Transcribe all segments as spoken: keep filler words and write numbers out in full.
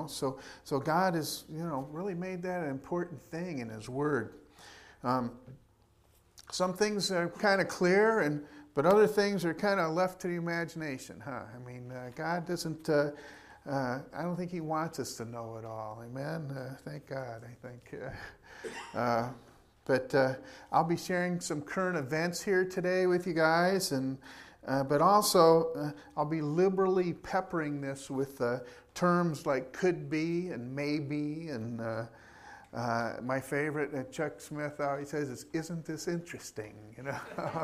know. So, so God has, you know, really made that an important thing in His Word. Um, some things are kind of clear, and but other things are kind of left to the imagination, huh? I mean, uh, God doesn't. Uh, uh, I don't think He wants us to know it all. Amen. Uh, thank God. I think. Uh, uh, but uh, I'll be sharing some current events here today with you guys, and uh, but also uh, I'll be liberally peppering this with uh, terms like "could be" and "maybe" and. Uh, Uh, my favorite, uh, Chuck Smith always says, is, "Isn't this interesting?" You know,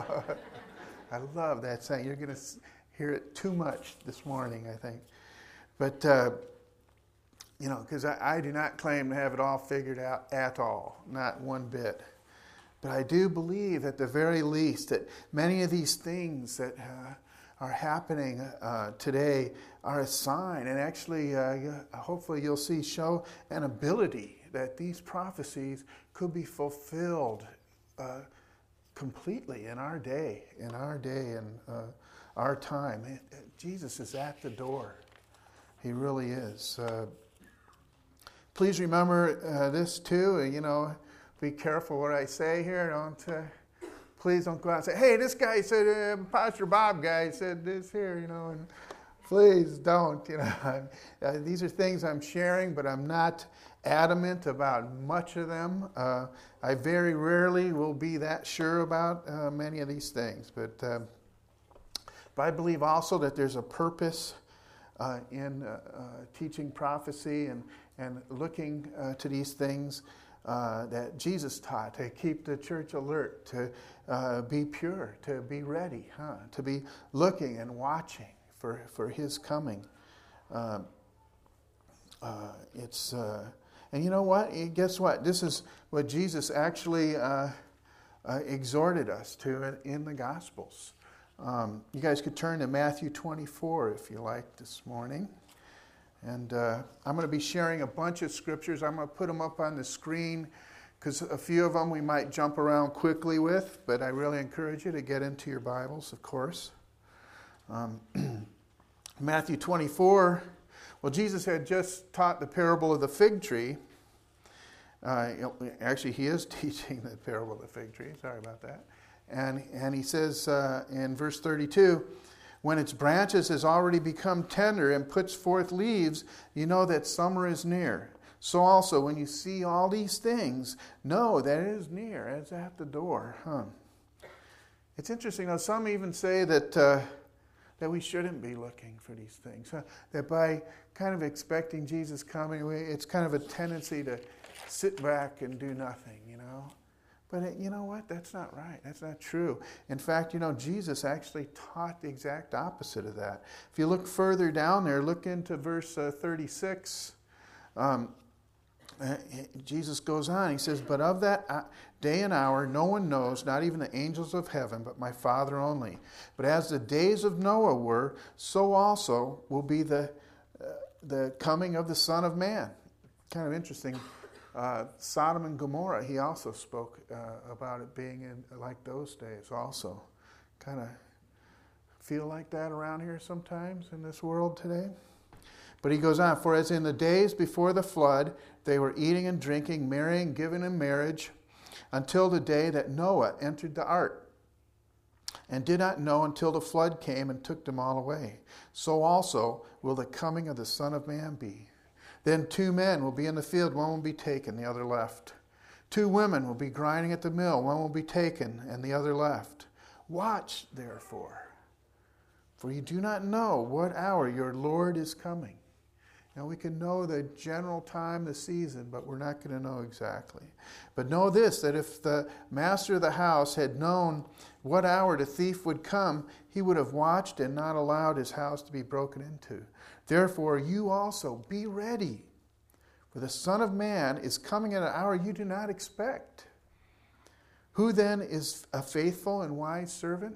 I love that saying. You're going to hear it too much this morning, I think. But uh, you know, because I, I do not claim to have it all figured out at all, not one bit. But I do believe, at the very least, that many of these things that uh, are happening uh, today are a sign, and actually, uh, hopefully, you'll see show an ability that these prophecies could be fulfilled uh, completely in our day, in our day and uh, our time. It, it, Jesus is at the door. He really is. Uh, please remember uh, this too. You know, be careful what I say here. Don't uh, please don't go out and say, "Hey, this guy said, uh, Pastor Bob guy said this here." You know, and please don't. You know, uh, these are things I'm sharing, but I'm not adamant about much of them. Uh, I very rarely will be that sure about uh, many of these things. But, uh, but I believe also that there's a purpose uh, in uh, uh, teaching prophecy and, and looking uh, to these things uh, that Jesus taught, to keep the church alert, to uh, be pure, to be ready, huh? To be looking and watching for, for His coming. Uh, uh, it's... Uh, And you know what? Guess what? This is what Jesus actually uh, uh, exhorted us to in, in the Gospels. Um, you guys could turn to Matthew twenty-four if you like this morning. And uh, I'm going to be sharing a bunch of scriptures. I'm going to put them up on the screen because a few of them we might jump around quickly with, but I really encourage you to get into your Bibles, of course. Um, Matthew twenty-four. Well, Jesus had just taught the parable of the fig tree. Uh, actually, He is teaching the parable of the fig tree. Sorry about that. And and He says uh, in verse thirty-two, "When its branches has already become tender and puts forth leaves, you know that summer is near. So also, when you see all these things, know that it is near, it's at the door." Huh. It's interesting, though. Some even say that... Uh, that we shouldn't be looking for these things. Huh? That by kind of expecting Jesus coming, it's kind of a tendency to sit back and do nothing, you know. But it, you know what? That's not right. That's not true. In fact, you know, Jesus actually taught the exact opposite of that. If you look further down there, look into verse uh, thirty-six. Um, Uh, Jesus goes on, He says, "But of that day and hour no one knows, not even the angels of heaven, but my Father only. But as the days of Noah were, so also will be the uh, the coming of the Son of Man." Kind of interesting. Uh, Sodom and Gomorrah, He also spoke uh, about it being in like those days also. Kind of feel like that around here sometimes in this world today. But He goes on, "For as in the days before the flood, they were eating and drinking, marrying, giving in marriage, until the day that Noah entered the ark, and did not know until the flood came and took them all away. So also will the coming of the Son of Man be. Then two men will be in the field, one will be taken, the other left. Two women will be grinding at the mill, one will be taken, and the other left. Watch, therefore, for you do not know what hour your Lord is coming." Now, we can know the general time, the season, but we're not going to know exactly. "But know this, that if the master of the house had known what hour the thief would come, he would have watched and not allowed his house to be broken into. Therefore, you also be ready, for the Son of Man is coming at an hour you do not expect. Who then is a faithful and wise servant,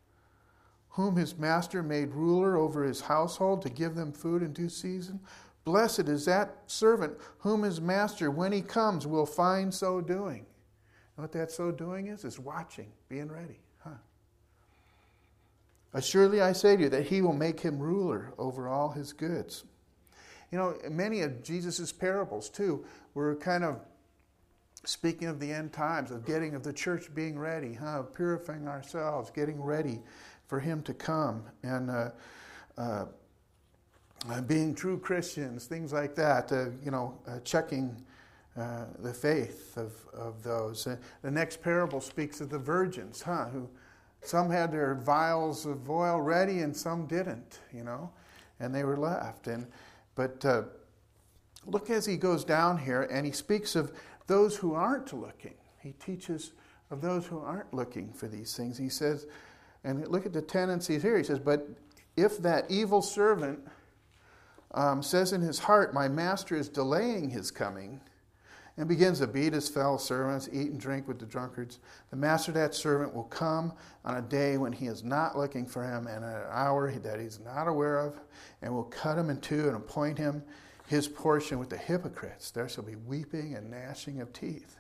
whom his master made ruler over his household to give them food in due season? Blessed is that servant whom his master, when he comes, will find so doing." And what that so doing is, is watching, being ready. Huh? "Assuredly I say to you that he will make him ruler over all his goods. You know, many of Jesus' parables, too, were kind of speaking of the end times, of getting, of the church being ready, huh? Purifying ourselves, getting ready for him to come, and uh, uh, uh, being true Christians, things like that, uh, you know, uh, checking uh, the faith of, of those. Uh, the next parable speaks of the virgins, huh? Who some had their vials of oil ready and some didn't, you know, and they were left. And But uh, look as he goes down here, and he speaks of those who aren't looking. He teaches of those who aren't looking for these things. He says, and look at the tendencies here. He says, but if that evil servant um, says in his heart, my master is delaying his coming, and begins to beat his fellow servants, eat and drink with the drunkards, the master of that servant will come on a day when he is not looking for him, and at an hour that he's not aware of, and will cut him in two and appoint him his portion with the hypocrites. There shall be weeping and gnashing of teeth.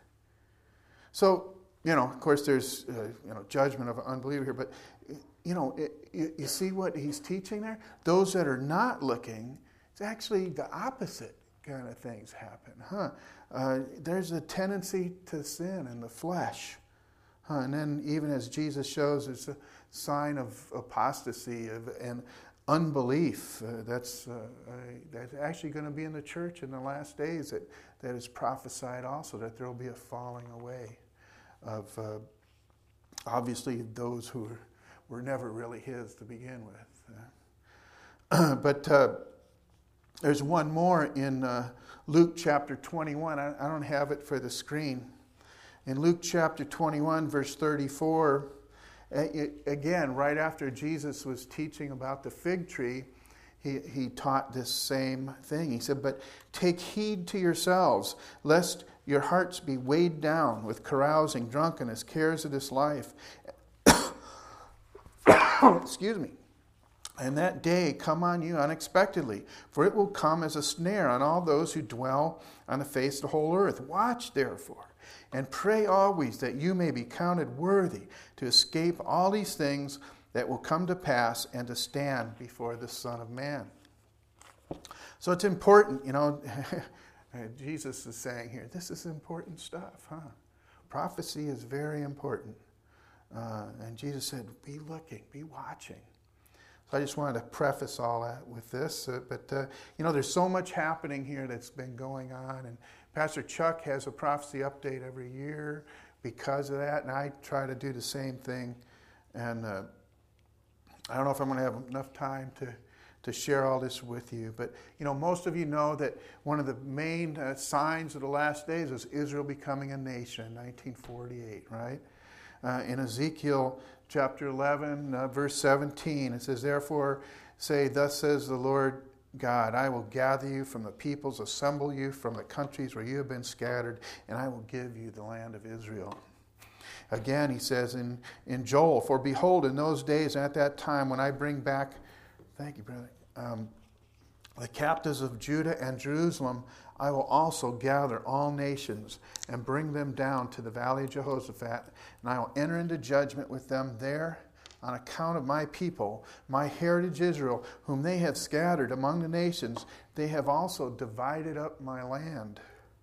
So, you know, of course, there's uh, you know judgment of an unbeliever here, but you know, it, you, you see what he's teaching there? Those that are not looking, it's actually the opposite kind of things happen, huh? Uh, there's a tendency to sin in the flesh, huh? And then even as Jesus shows, it's a sign of apostasy of, and unbelief. Uh, that's uh, uh, that's actually going to be in the church in the last days. That that is prophesied also, that there will be a falling away of uh, obviously those who were, were never really his to begin with. Uh, but uh, there's one more in uh, Luke chapter twenty-one. I, I don't have it for the screen. In Luke chapter twenty-one, verse thirty-four, again, right after Jesus was teaching about the fig tree, he, he taught this same thing. He said, but take heed to yourselves, lest your hearts be weighed down with carousing, drunkenness, cares of this life. Excuse me. And that day come on you unexpectedly, for it will come as a snare on all those who dwell on the face of the whole earth. Watch, therefore, and pray always that you may be counted worthy to escape all these things that will come to pass and to stand before the Son of Man. So it's important, you know, Jesus is saying here, this is important stuff, huh? Prophecy is very important. Uh, and Jesus said, be looking, be watching. So I just wanted to preface all that with this. Uh, but, uh, you know, there's so much happening here that's been going on. And Pastor Chuck has a prophecy update every year because of that. And I try to do the same thing. And uh, I don't know if I'm going to have enough time to, to share all this with you. But, you know, most of you know that one of the main uh, signs of the last days is Israel becoming a nation in nineteen forty-eight, right? Uh, in Ezekiel chapter eleven, uh, verse seventeen, it says, therefore say, thus says the Lord God, I will gather you from the peoples, assemble you from the countries where you have been scattered, and I will give you the land of Israel. Again, he says in, in Joel, for behold, in those days at that time when I bring back, thank you, brother, um, the captives of Judah and Jerusalem, I will also gather all nations and bring them down to the valley of Jehoshaphat, and I will enter into judgment with them there on account of my people, my heritage Israel, whom they have scattered among the nations. They have also divided up my land.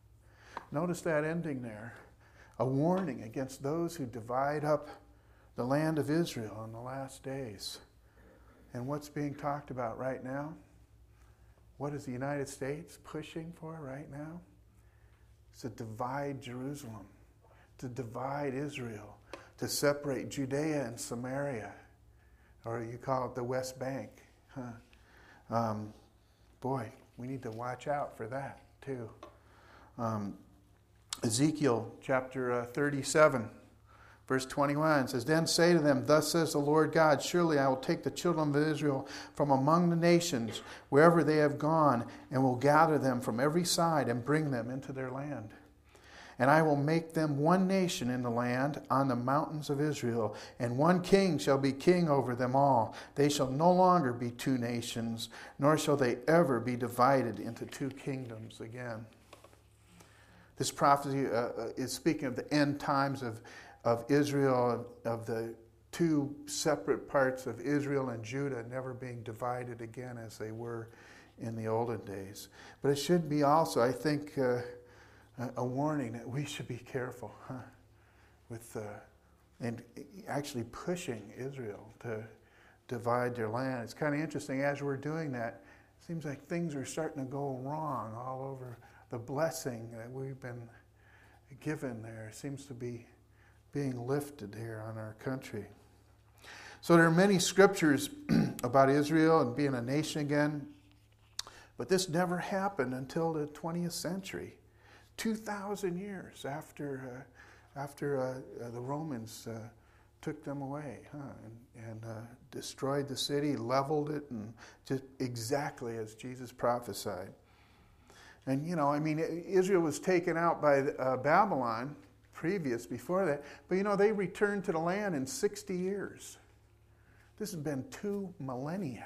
Notice that ending there. A warning against those who divide up the land of Israel in the last days. And what's being talked about right now? What is the United States pushing for right now? It's to divide Jerusalem, to divide Israel, to separate Judea and Samaria, or you call it the West Bank. Huh? Um, boy, we need to watch out for that too. Um, Ezekiel chapter uh, thirty-seven. Verse twenty-one says, then say to them, thus says the Lord God, surely I will take the children of Israel from among the nations, wherever they have gone, and will gather them from every side and bring them into their land. And I will make them one nation in the land on the mountains of Israel, and one king shall be king over them all. They shall no longer be two nations, nor shall they ever be divided into two kingdoms again. This prophecy uh, is speaking of the end times of of Israel, of the two separate parts of Israel and Judah never being divided again as they were in the olden days. But it should be also, I think, uh, a warning that we should be careful huh, with uh, and actually pushing Israel to divide their land. It's kind of interesting, as we're doing that, it seems like things are starting to go wrong all over. The blessing that we've been given there seems to be being lifted here on our country. So there are many scriptures about Israel and being a nation again, but this never happened until the twentieth century, two thousand years after uh, after uh, uh, the Romans uh, took them away huh, and, and uh, destroyed the city, leveled it, and just exactly as Jesus prophesied. And, you know, I mean, Israel was taken out by uh, Babylon previous, before that, but, you know, they returned to the land in sixty years. This has been two millennia.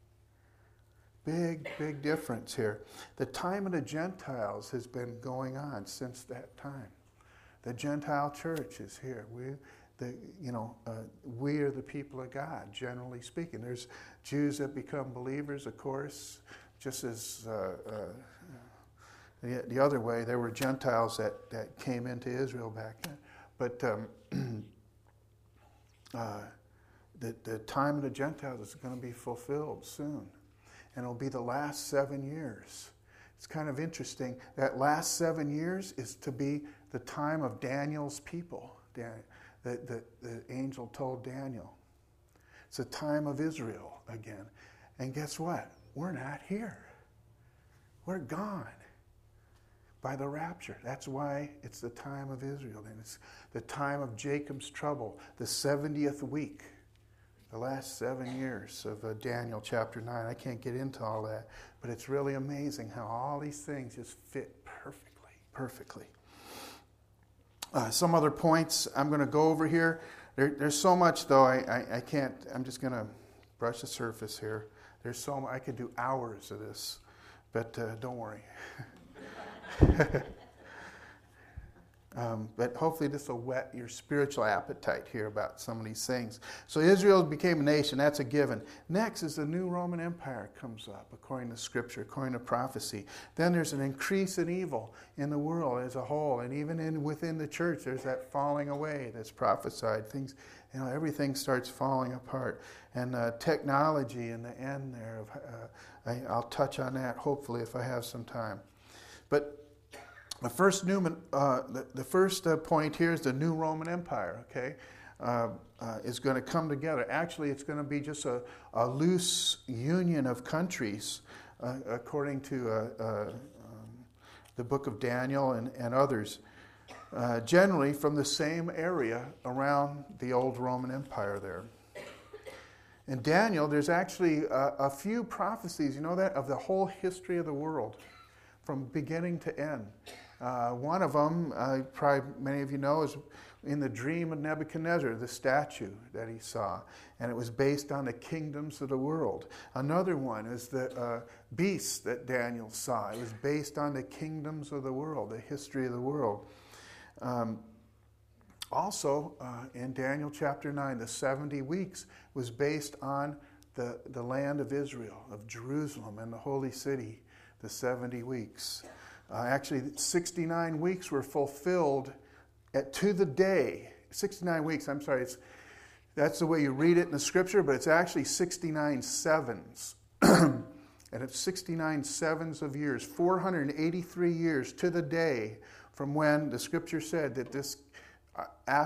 Big, big difference here. The time of the Gentiles has been going on since that time. The Gentile church is here. We, the, you know, uh, we are the people of God, generally speaking. There's Jews that become believers, of course, just as uh, uh, the, the other way. There were Gentiles that, that came into Israel back then. But um, uh, the, the time of the Gentiles is going to be fulfilled soon. And it'll be the last seven years. It's kind of interesting. That last seven years is to be the time of Daniel's people. Dan, the, the, the angel told Daniel. It's a time of Israel again. And guess what? We're not here. We're gone by the rapture. That's why it's the time of Israel. And it's the time of Jacob's trouble, the seventieth week. The last seven years of uh, Daniel chapter nine. I can't get into all that, but it's really amazing how all these things just fit perfectly, perfectly. Uh, some other points I'm going to go over here. There, there's so much, though, I, I, I can't, I'm just going to brush the surface here. There's so much, I could do hours of this, but uh, don't worry. Um, but hopefully this will whet your spiritual appetite here about some of these things. So Israel became a nation. That's a given. Next is the new Roman Empire comes up, according to Scripture, according to prophecy. Then there's an increase in evil in the world as a whole. And even in within the church, there's that falling away that's prophesied. Things, you know, everything starts falling apart. And uh, technology in the end there, of, uh, I, I'll touch on that hopefully if I have some time. But The first, new, uh, the, the first uh, point here is the new Roman Empire, okay, uh, uh, is going to come together. Actually, it's going to be just a, a loose union of countries, uh, according to uh, uh, um, the book of Daniel and, and others, uh, generally from the same area around the old Roman Empire there. In Daniel, there's actually a, a few prophecies, you know that, of the whole history of the world, from beginning to end. Uh, one of them, uh, probably many of you know, is in the dream of Nebuchadnezzar, the statue that he saw. And it was based on the kingdoms of the world. Another one is the uh, beast that Daniel saw. It was based on the kingdoms of the world, the history of the world. Um, also, uh, in Daniel chapter nine, the seventy weeks was based on the, the land of Israel, of Jerusalem and the holy city, the seventy weeks. Uh, actually, sixty-nine weeks were fulfilled at, to the day. sixty-nine weeks, I'm sorry. It's, that's the way you read it in the Scripture, but it's actually sixty-nine sevens. And it's sixty-nine sevens of years, four hundred eighty-three years to the day from when the Scripture said that this uh,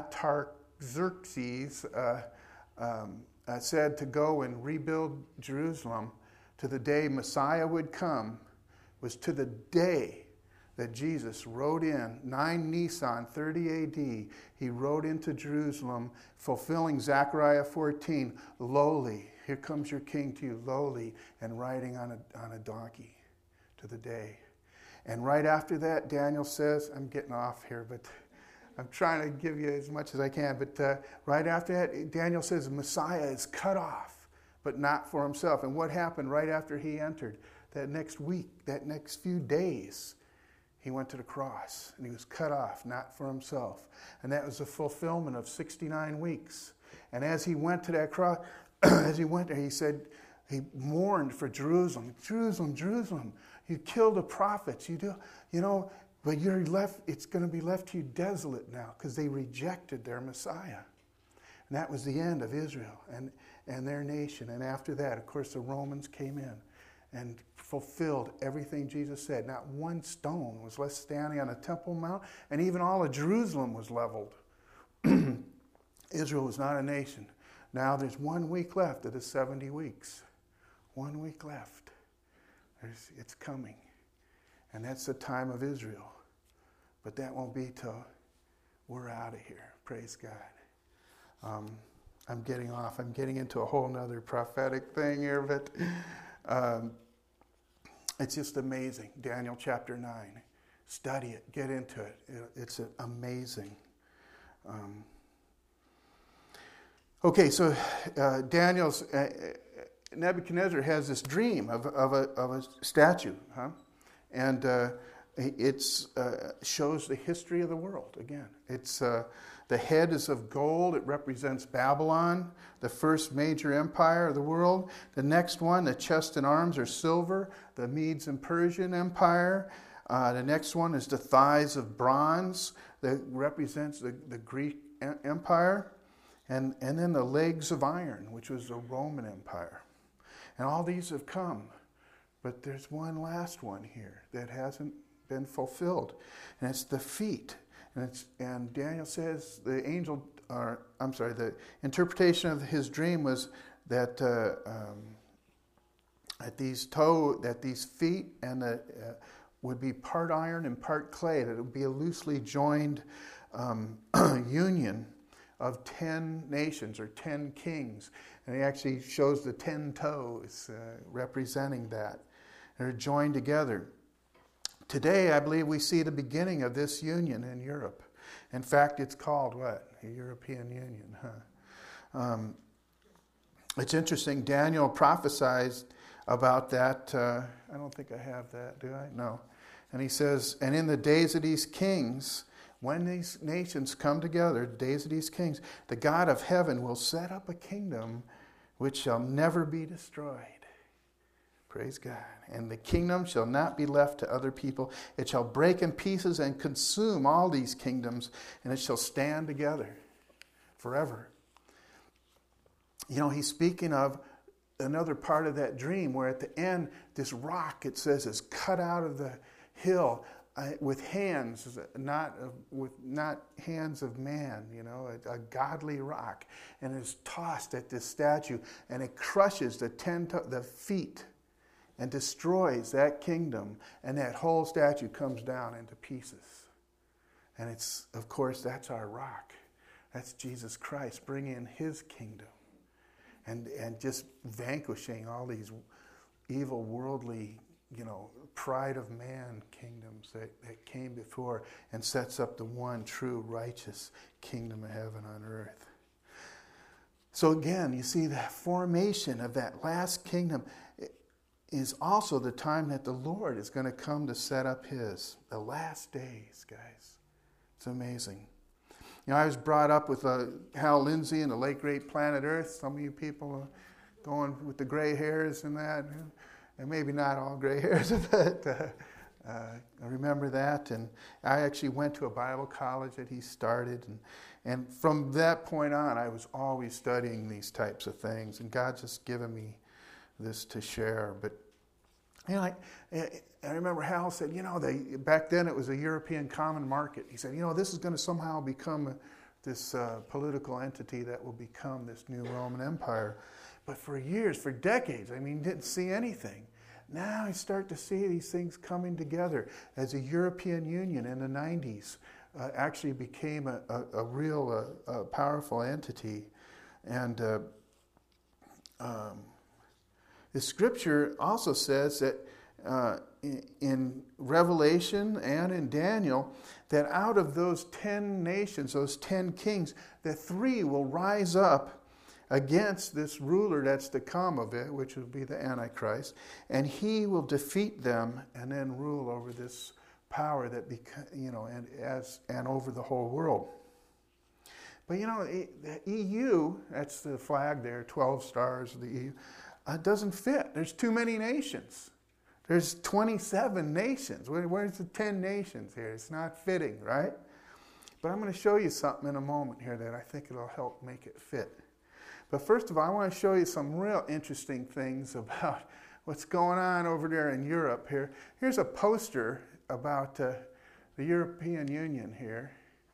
Artaxerxes uh, um, uh, said to go and rebuild Jerusalem, to the day Messiah would come, was to the day that Jesus rode in, nine Nisan, thirty A D, he rode into Jerusalem, fulfilling Zechariah fourteen, lowly, here comes your king to you, lowly, and riding on a, on a donkey, to the day. And right after that, Daniel says, I'm getting off here, but I'm trying to give you as much as I can, but uh, right after that, Daniel says, Messiah is cut off, but not for himself. And what happened right after he entered? That next week, that next few days, he went to the cross, and he was cut off, not for himself. And that was the fulfillment of sixty-nine weeks. And as he went to that cross, as he went there, he said, he mourned for Jerusalem. Jerusalem, Jerusalem, you killed the prophets. You do, you know, but you're left. It's going to be left to you desolate now because they rejected their Messiah. And that was the end of Israel and, and their nation. And after that, of course, the Romans came in and fulfilled everything Jesus said. Not one stone was left standing on the Temple Mount, and even all of Jerusalem was leveled. Israel was not a nation. Now there's one week left of the seventy weeks. One week left. There's, it's coming. And that's the time of Israel. But that won't be till we're out of here. Praise God. Um, I'm getting off. I'm getting into a whole nother prophetic thing here, but um, it's just amazing. Daniel chapter nine. Study it. Get into it. it it's amazing. Um, okay, so uh, Daniel's... Uh, Nebuchadnezzar has this dream of, of, a, of a statue, huh? And uh, it uh, shows the history of the world again. It's uh, the head is of gold. It represents Babylon, the first major empire of the world. The next one, the chest and arms are silver, the Medes and Persian Empire. Uh, the next one is the thighs of bronze that represents the, the Greek Empire. And, and then the legs of iron, which was the Roman Empire. And all these have come. But there's one last one here that hasn't been fulfilled. And it's the feet. And, it's, and Daniel says the angel, or I'm sorry, the interpretation of his dream was that uh, um, at these toe, that these feet and the, uh, would be part iron and part clay. That it would be a loosely joined um, union of ten nations or ten kings. And he actually shows the ten toes uh, representing that. They're joined together. Today, I believe we see the beginning of this union in Europe. In fact, it's called what? The European Union, huh? Um, it's interesting. Daniel prophesied about that. Uh, I don't think I have that, do I? No. And he says, and in the days of these kings, when these nations come together, days of these kings, the God of heaven will set up a kingdom which shall never be destroyed. Praise God. And the kingdom shall not be left to other people. It shall break in pieces and consume all these kingdoms, and it shall stand together forever. You know, he's speaking of another part of that dream where at the end, this rock, it says, is cut out of the hill. Uh, with hands, not uh, with not hands of man, you know, a, a godly rock, and is tossed at this statue, and it crushes the ten to- the feet, and destroys that kingdom, and that whole statue comes down into pieces. And it's, of course, that's our rock. That's Jesus Christ bringing His kingdom, and and just vanquishing all these evil worldly, you know, pride of man kingdoms that, that came before, and sets up the one true righteous kingdom of heaven on earth. So again, you see the formation of that last kingdom is also the time that the Lord is going to come to set up His. The last days, guys. It's amazing. You know, I was brought up with uh, Hal Lindsey and the late great Planet Earth. Some of you people are going with the gray hairs and that. And maybe not all gray hairs, but uh, uh, I remember that. And I actually went to a Bible college that he started. And, and from that point on, I was always studying these types of things. And God's just given me this to share. But, you know, I, I remember Hal said, you know, they, back then it was a European common market. He said, you know, this is going to somehow become a, this uh, political entity that will become this new Roman Empire. But for years, for decades, I mean, didn't see anything. Now I start to see these things coming together as a European Union in the nineties uh, actually became a, a, a real uh, a powerful entity. And uh, um, the scripture also says that uh, in, in Revelation and in Daniel, that out of those ten nations, those ten kings, that three will rise up against this ruler that's to come of it, which will be the Antichrist, and he will defeat them and then rule over this power that beca- you know, and as and over the whole world. But you know, the E U, that's the flag there, twelve stars of the E U. uh, doesn't fit. There's too many nations. There's twenty-seven nations. Where, where's the ten nations here? It's not fitting, right? But I'm going to show you something in a moment here that I think it'll help make it fit. But first of all, I want to show you some real interesting things about what's going on over there in Europe here. Here's a poster about uh, the European Union here.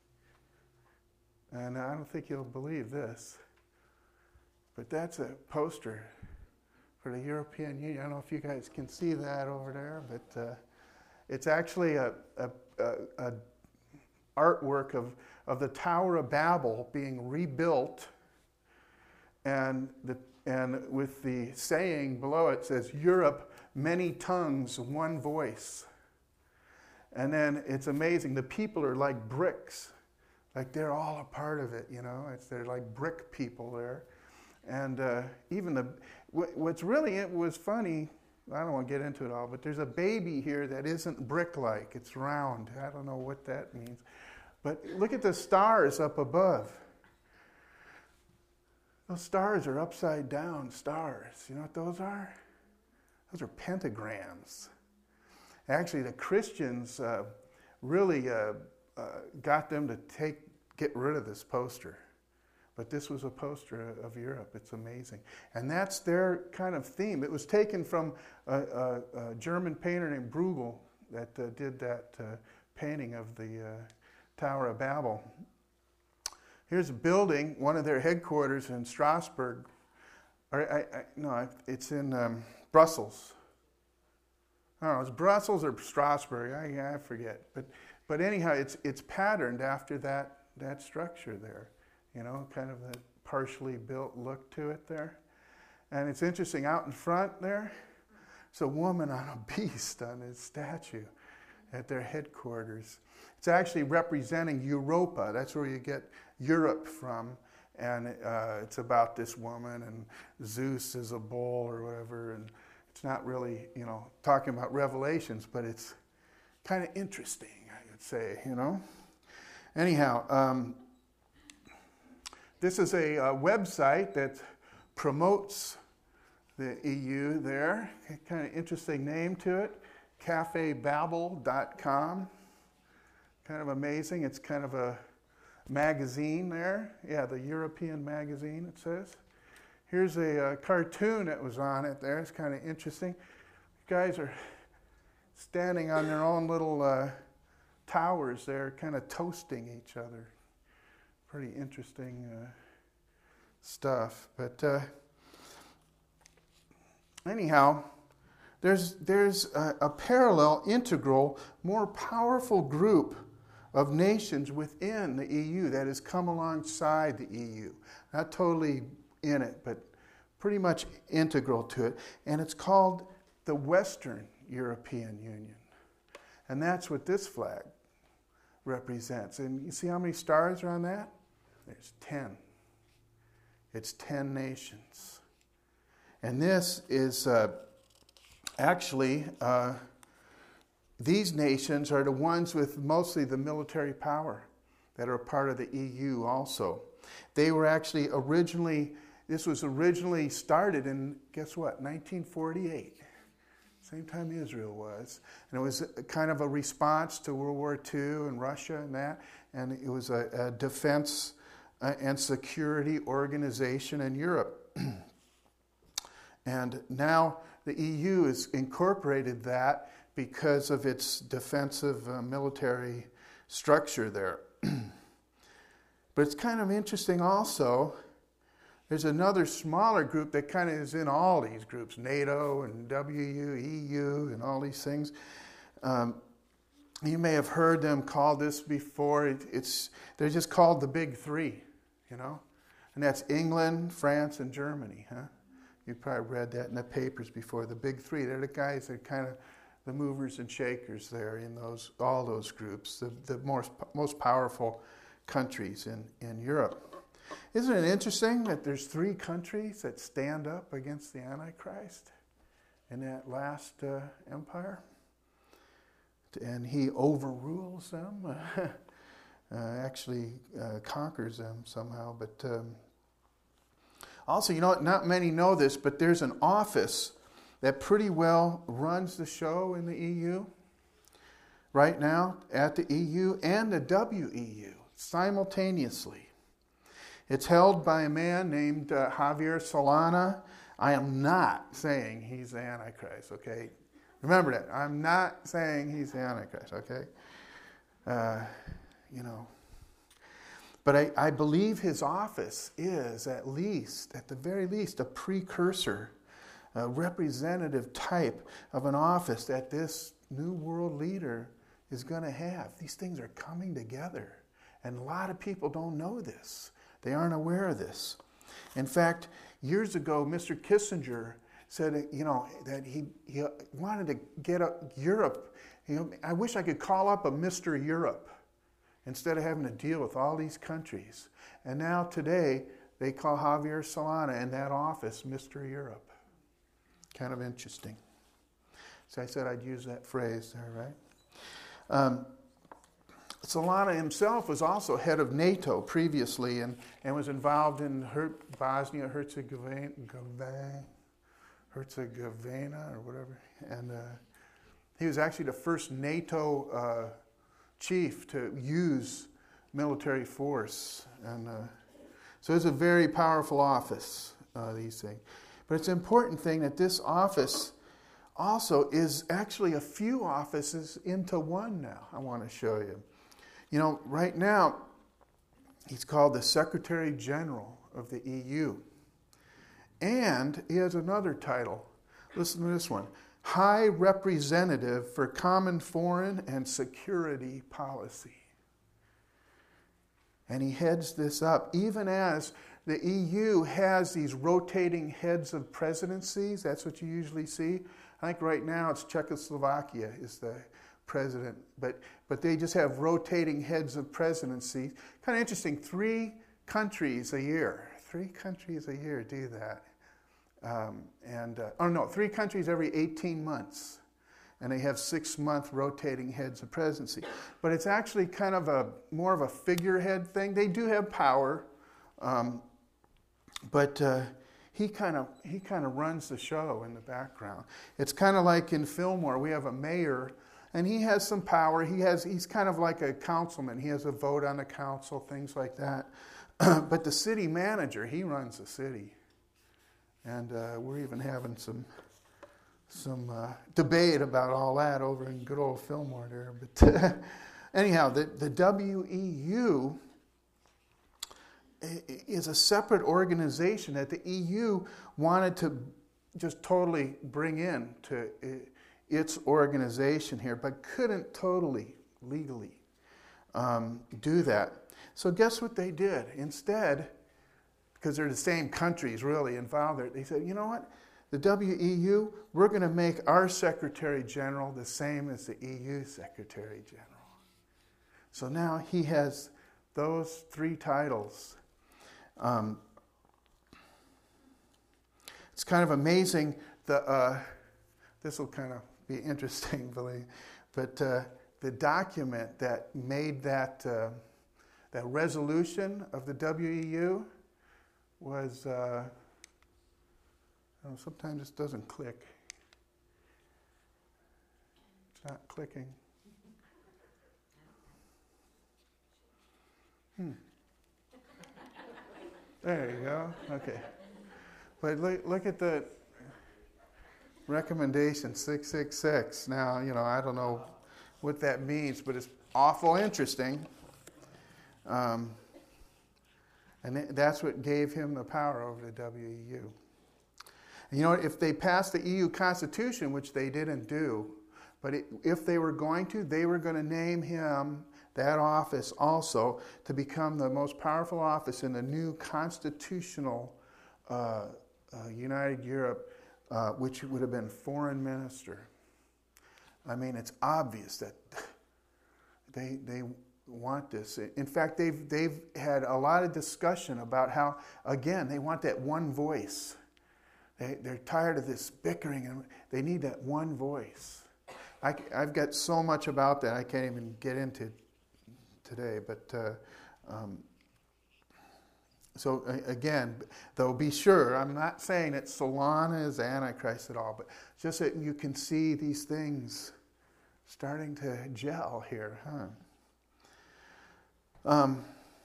And I don't think you'll believe this, but that's a poster for the European Union. I don't know if you guys can see that over there, but uh, it's actually a, a, a, a artwork of, of the Tower of Babel being rebuilt, and the and with the saying below it says, "Europe, many tongues, one voice." And then it's amazing. The people are like bricks, like they're all a part of it. You know, it's they're like brick people there, and uh, even the what's really it was funny. I don't want to get into it all, but there's a baby here that isn't brick-like. It's round. I don't know what that means. But look at the stars up above. Those stars are upside down stars. You know what those are? Those are pentagrams. Actually, the Christians uh, really uh, uh, got them to take get rid of this poster. But this was a poster of Europe. It's amazing. And that's their kind of theme. It was taken from a, a, a German painter named Bruegel that uh, did that uh, painting of the uh, Tower of Babel. Here's a building, one of their headquarters in Strasbourg. Or, I, I, no, it's in um, Brussels. I don't know, it's Brussels or Strasbourg. I, I forget. But but anyhow, it's it's patterned after that that structure there. You know, kind of the partially built look to it there. And it's interesting, out in front there, it's a woman on a beast on this statue at their headquarters. It's actually representing Europa. That's where you get Europe from. And uh, it's about this woman, and Zeus is a bull or whatever. And it's not really, you know, talking about Revelations, but it's kind of interesting, I would say, you know. Anyhow, um, this is a, a website that promotes the E U there. Kind of interesting name to it, cafe babel dot com. Kind of amazing. It's kind of a magazine there. Yeah, the European magazine, it says. Here's a, a cartoon that was on it there. It's kind of interesting. Guys are standing on their own little uh, towers there, kind of toasting each other. Pretty interesting uh, stuff. But uh, anyhow, there's there's a, a parallel, integral, more powerful group of nations within the E U that has come alongside the E U. Not totally in it, but pretty much integral to it. And it's called the Western European Union. And that's what this flag represents. And you see how many stars are on that? There's ten. It's ten nations. And this is uh, actually, uh, these nations are the ones with mostly the military power that are part of the E U also. They were actually originally, this was originally started in, guess what, nineteen forty-eight. Same time Israel was. And it was a, kind of a response to World War Two and Russia and that. And it was a, a defense uh, and security organization in Europe. And now the E U has incorporated that because of its defensive uh, military structure there. But it's kind of interesting also, there's another smaller group that kind of is in all these groups, NATO and W U, E U, and all these things. Um, you may have heard them call this before. It, it's they're just called the Big Three, you know? And that's England, France, and Germany, huh? You've probably read that in the papers before, the Big Three. They're the guys that kind of the movers and shakers there in those all those groups, the, the most, most powerful countries in, in Europe. Isn't it interesting that there's three countries that stand up against the Antichrist in that last uh, empire? And he overrules them, uh, actually uh, conquers them somehow. But um, Also, you know, not many know this, but there's an office that pretty well runs the show in the E U right now at the E U and the W E U simultaneously. It's held by a man named uh, Javier Solana. I am not saying he's the Antichrist, okay? Remember that. I'm not saying he's the Antichrist, okay? Uh, you know. But I, I believe his office is at least, at the very least, a precursor, a representative type of an office that this new world leader is going to have. These things are coming together. And a lot of people don't know this. They aren't aware of this. In fact, years ago, Mister Kissinger said, you know, that he, he wanted to get a, Europe. You know, I wish I could call up a Mister Europe instead of having to deal with all these countries. And now today, they call Javier Solana in that office Mister Europe. Kind of interesting. So I said I'd use that phrase there, right? Um, Solana himself was also head of NATO previously and, and was involved in Her- Bosnia, Herzegovina, Herzegovina or whatever. And uh, he was actually the first NATO uh, chief to use military force. And uh, so it's a very powerful office, uh, these things. But it's an important thing that this office also is actually a few offices into one now, I want to show you. You know, right now, he's called the Secretary General of the E U. And he has another title. Listen to this one. High Representative for Common Foreign and Security Policy. And he heads this up, even as the E U has these rotating heads of presidencies. That's what you usually see. I think right now it's Czechoslovakia is the president, but but they just have rotating heads of presidency. Kind of interesting. Three countries a year. Three countries a year do that. Um, and uh, oh no, three countries every eighteen months, and they have six-month rotating heads of presidency. But it's actually kind of a more of a figurehead thing. They do have power, um, but uh, he kind of he kind of runs the show in the background. It's kind of like in Fillmore, we have a mayor. And he has some power. He has, he's kind of like a councilman. He has a vote on the council, things like that. But the city manager, he runs the city. And uh, we're even having some some uh, debate about all that over in good old Fillmore there. But uh, anyhow, the, the W E U is a separate organization that the E U wanted to just totally bring in to its organization here, but couldn't totally, legally um, do that. So guess what they did? Instead, because they're the same countries really involved there, they said, you know what? The W E U, we're going to make our Secretary General the same as the E U Secretary General. So now he has those three titles. Um, it's kind of amazing. The uh, this will kind of be interesting, believe, but uh, the document that made that uh, that resolution of the W E U was. Uh, oh, sometimes this doesn't click. It's not clicking. Hmm. There you go. Okay. But look, look at the recommendation six six six. Now, you know, I don't know what that means, but it's awful interesting. Um, and th- that's what gave him the power over the W E U. And you know, if they passed the E U Constitution, which they didn't do, but it, if they were going to, they were going to name him that office also to become the most powerful office in the new constitutional uh, uh, United Europe, uh, which would have been foreign minister. I mean, it's obvious that they they want this. In fact, they've they've had a lot of discussion about how, again, they want that one voice. They, they're tired of this bickering, and they need that one voice. I, I've got so much about that I can't even get into today, but uh, um, so again, though be sure, I'm not saying that Solana is Antichrist at all, but just that you can see these things starting to gel here, huh? Um,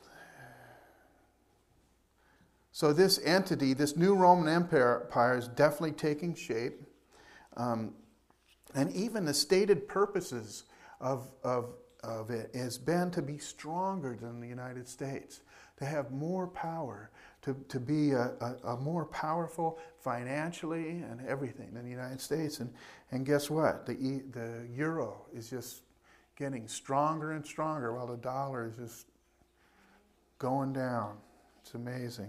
so this entity, this new Roman Empire is definitely taking shape. Um, and even the stated purposes of, of, of it has been to be stronger than the United States, to have more power, to, to be a, a, a more powerful financially and everything than the United States. And, and guess what? The, the euro is just getting stronger and stronger while the dollar is just going down. It's amazing.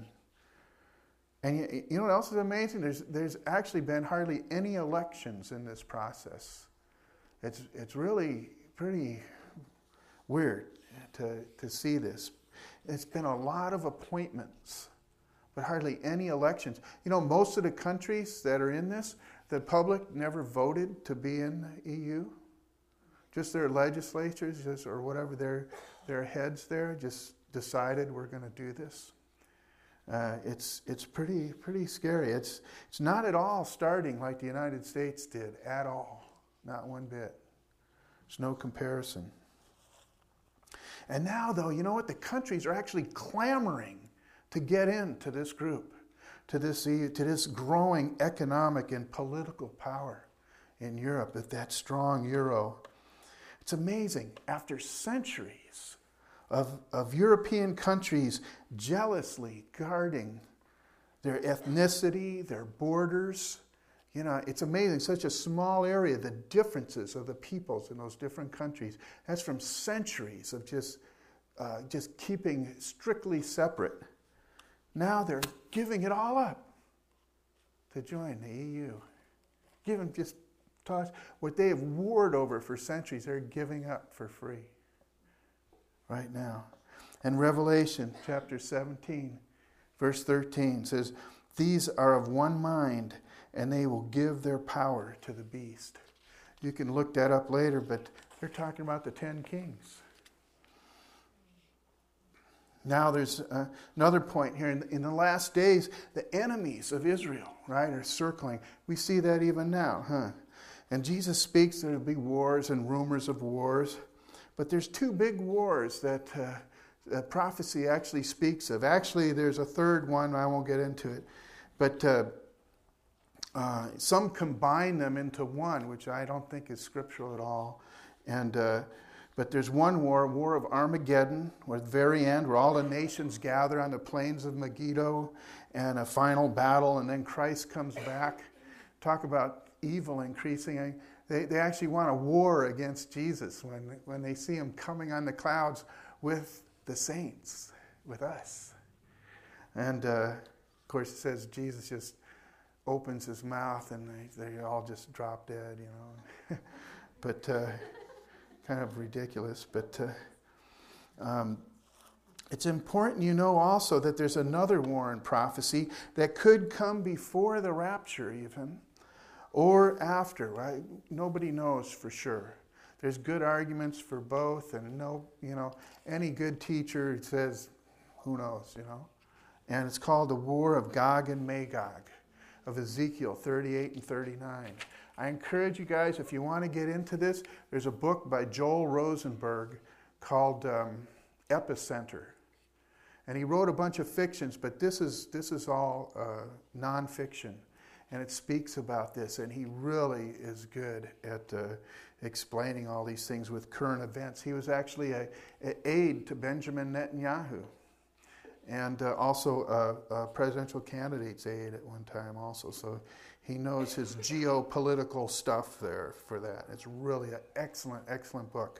And you, you know what else is amazing? There's there's actually been hardly any elections in this process. It's it's really pretty weird to to see this. It's been a lot of appointments, but hardly any elections. You know, most of the countries that are in this, the public never voted to be in the E U. Just their legislatures, just or whatever their their heads there, just decided we're going to do this. Uh, it's it's pretty pretty scary. It's it's not at all starting like the United States did at all, not one bit. There's no comparison. And now, though, you know what? The countries are actually clamoring to get into this group, to this to this growing economic and political power in Europe. With that strong euro, it's amazing. After centuries Of, of European countries jealously guarding their ethnicity, their borders. You know, it's amazing, such a small area, the differences of the peoples in those different countries. That's from centuries of just, uh, just keeping strictly separate. Now they're giving it all up to join the E U. Giving just toss what they have warred over for centuries, they're giving up for free. Right now. And Revelation chapter seventeen, verse thirteen says, "These are of one mind, and they will give their power to the beast." You can look that up later, but they're talking about the ten kings. Now there's uh, another point here. In the, in the last days, the enemies of Israel, right, are circling. We see that even now, huh? And Jesus speaks, there'll be wars and rumors of wars. But there's two big wars that uh, that prophecy actually speaks of. Actually, there's a third one. I won't get into it. But uh, uh, some combine them into one, which I don't think is scriptural at all. And uh, but there's one war, War of Armageddon, where at the very end, where all the nations gather on the plains of Megiddo, and a final battle, and then Christ comes back. Talk about evil increasing. They they actually want a war against Jesus when when they see him coming on the clouds with the saints, with us. And uh, of course it says Jesus just opens his mouth and they, they all just drop dead, you know. But uh, kind of ridiculous. But uh, um, it's important you know also that there's another war in prophecy that could come before the rapture even. Or after, right? Nobody knows for sure. There's good arguments for both, and no, you know, any good teacher says, who knows, you know? And it's called the War of Gog and Magog, of Ezekiel thirty-eight and thirty-nine. I encourage you guys, if you want to get into this, there's a book by Joel Rosenberg called um, Epicenter. And he wrote a bunch of fictions, but this is this is all uh, nonfiction. And it speaks about this, and he really is good at uh, explaining all these things with current events. He was actually a, a aide to Benjamin Netanyahu, and uh, also a, a presidential candidate's aide at one time also. So he knows his geopolitical stuff there for that. It's really an excellent, excellent book.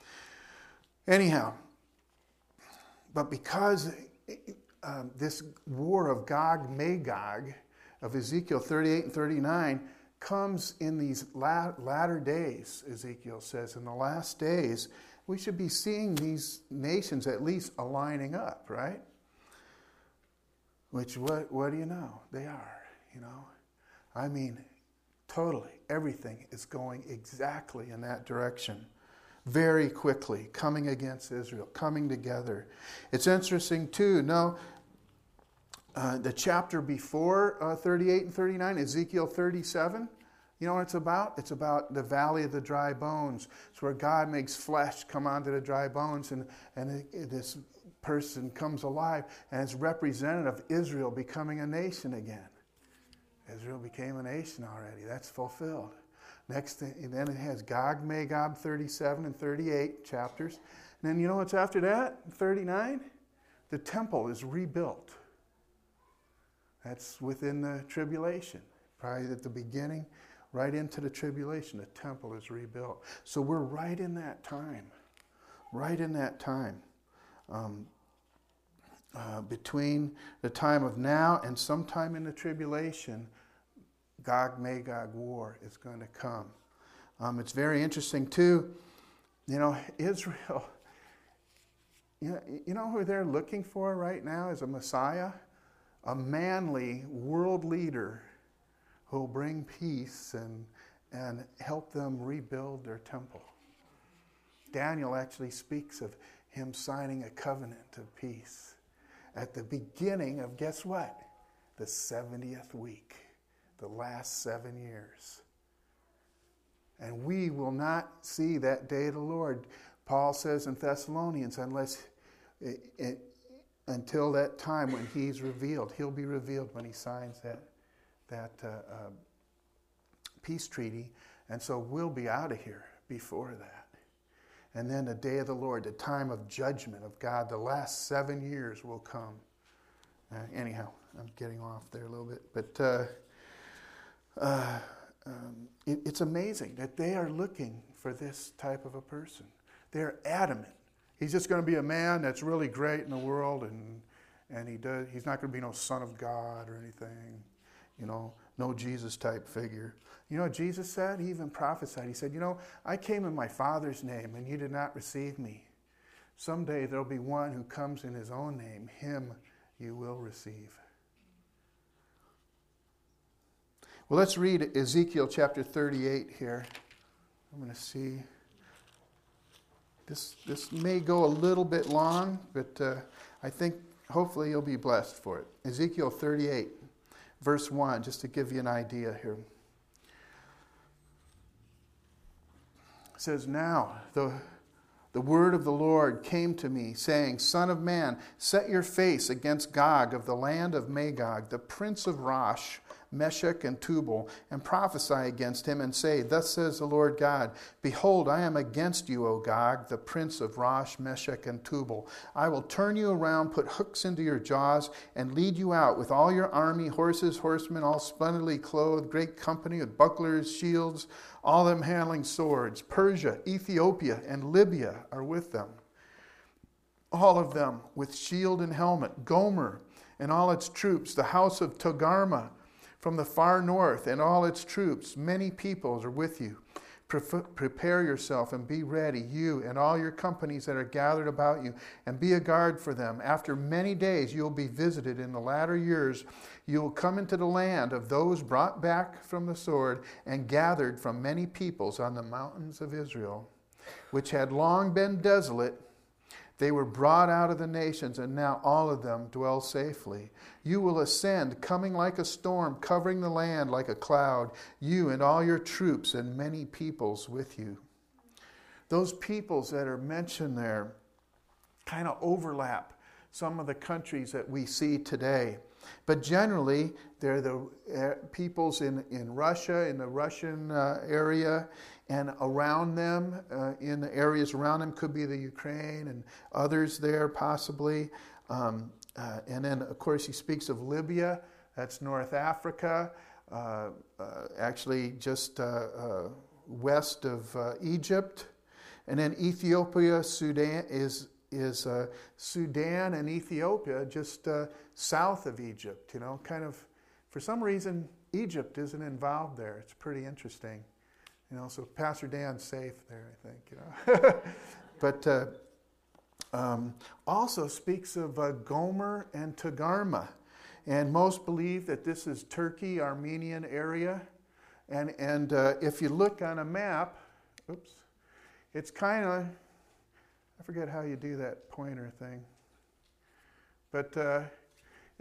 Anyhow, but because um, this war of Gog-Magog of Ezekiel thirty-eight and thirty-nine comes in these latter days, Ezekiel says. In the last days, we should be seeing these nations at least aligning up, right? Which, what, what do you know? They are, you know. I mean, totally, everything is going exactly in that direction. Very quickly, coming against Israel, coming together. It's interesting, too, no, uh, the chapter before uh, thirty-eight and thirty-nine, Ezekiel thirty-seven, you know what it's about? It's about the valley of the dry bones. It's where God makes flesh come onto the dry bones, and, and it, it, this person comes alive, and it's representative of Israel becoming a nation again. Israel became a nation already. That's fulfilled. Next thing, then it has Gog, Magog, thirty-seven and thirty-eight chapters. And then you know what's after that? thirty-nine? The temple is rebuilt. That's within the tribulation. Probably at the beginning, right into the tribulation, the temple is rebuilt. So we're right in that time. Right in that time. Um, uh, between the time of now and sometime in the tribulation, Gog Magog war is going to come. Um, it's very interesting too. You know, Israel. You know, you know who they're looking for right now as a Messiah, a manly world leader who will bring peace and and help them rebuild their temple. Daniel actually speaks of him signing a covenant of peace at the beginning of, guess what? The seventieth week, the last seven years. And we will not see that day of the Lord. Paul says in Thessalonians, unless it, it, until that time when he's revealed, he'll be revealed when he signs that that uh, uh, peace treaty, and so we'll be out of here before that. And then the day of the Lord, the time of judgment of God, the last seven years will come. Uh, anyhow, I'm getting off there a little bit, but uh, uh, um, it, it's amazing that they are looking for this type of a person. They're adamant. He's just going to be a man that's really great in the world, and and he does. He's not going to be no son of God or anything, you know, no Jesus type figure. You know what Jesus said? He even prophesied. He said, you know, I came in my Father's name, and you did not receive me. Someday there'll be one who comes in his own name. Him you will receive. Well, let's read Ezekiel chapter thirty-eight here. I'm going to see. This this may go a little bit long, but uh, I think hopefully you'll be blessed for it. Ezekiel thirty-eight, verse one, just to give you an idea here. It says, now the, the word of the Lord came to me, saying, Son of man, set your face against Gog of the land of Magog, the prince of Rosh, Meshech and Tubal, and prophesy against him, and say, Thus says the Lord God, Behold, I am against you, O Gog, the prince of Rosh, Meshech and Tubal. I will turn you around, put hooks into your jaws, and lead you out with all your army, horses, horsemen, all splendidly clothed, great company with bucklers, shields, all them handling swords. Persia, Ethiopia, and Libya are with them, all of them with shield and helmet. Gomer and all its troops, the house of Togarmah, from the far north, and all its troops, many peoples are with you. Prepare yourself and be ready, you and all your companies that are gathered about you, and be a guard for them. After many days you will be visited. In the latter years you will come into the land of those brought back from the sword and gathered from many peoples on the mountains of Israel, which had long been desolate. They were brought out of the nations, and now all of them dwell safely. You will ascend, coming like a storm, covering the land like a cloud, you and all your troops and many peoples with you. Those peoples that are mentioned there kind of overlap some of the countries that we see today. But generally, they're the uh, peoples in, in Russia, in the Russian uh, area, and around them, uh, in the areas around them, could be the Ukraine and others there possibly. Um, uh, and then, of course, he speaks of Libya. That's North Africa, uh, uh, actually just uh, uh, west of uh, Egypt. And then Ethiopia, Sudan is is uh, Sudan and Ethiopia, just uh, south of Egypt. You know, kind of, for some reason, Egypt isn't involved there. It's pretty interesting. You know, so Pastor Dan's safe there, I think, you know. But uh, um, also speaks of uh, Gomer and Togarmah. And most believe that this is Turkey, Armenian area. And, and uh, if you look on a map, oops, it's kind of, I forget how you do that pointer thing. But uh,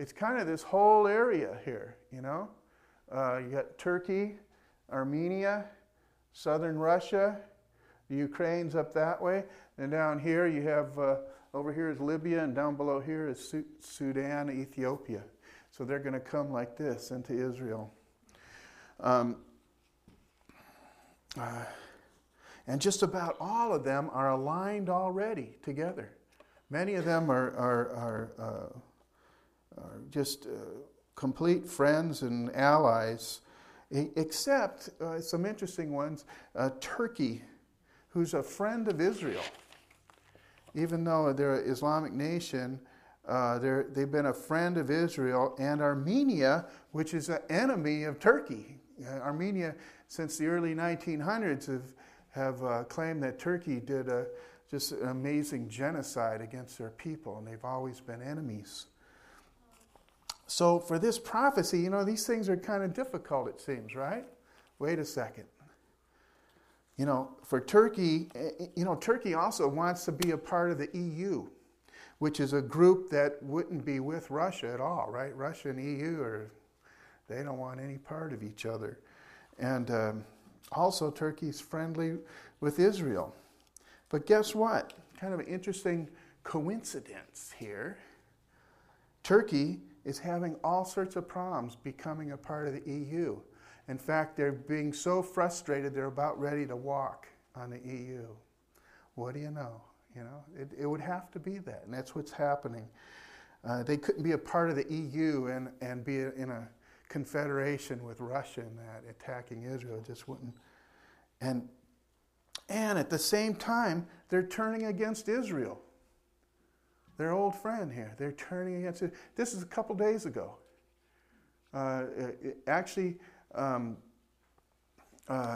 it's kind of this whole area here, you know. Uh, you got Turkey, Armenia, southern Russia, the Ukraine's up that way. And down here you have, uh, over here is Libya, and down below here is Su- Sudan, Ethiopia. So they're going to come like this into Israel. Um, uh, and just about all of them are aligned already together. Many of them are, are, are, uh, are just uh, complete friends and allies, except uh, some interesting ones. Uh, Turkey, who's a friend of Israel. Even though they're an Islamic nation, uh, they're, they've been a friend of Israel. And Armenia, which is an enemy of Turkey. Uh, Armenia, since the early nineteen hundreds, have, have uh, claimed that Turkey did a, just an amazing genocide against their people, and they've always been enemies. So for this prophecy, you know, these things are kind of difficult, it seems, right? Wait a second. You know, for Turkey, you know, Turkey also wants to be a part of the E U, which is a group that wouldn't be with Russia at all, right? Russia and E U, are, they don't want any part of each other. And um, also Turkey's friendly with Israel. But guess what? Kind of an interesting coincidence here. Turkey is having all sorts of problems becoming a part of the E U. In fact, they're being so frustrated they're about ready to walk on the E U. What do you know? You know, it, it would have to be that, and that's what's happening. Uh, they couldn't be a part of the E U and, and be in a confederation with Russia and that, attacking Israel. It just wouldn't. And, and at the same time, they're turning against Israel. Their old friend here. They're turning against it. This is a couple days ago. Uh, it, actually, um, uh,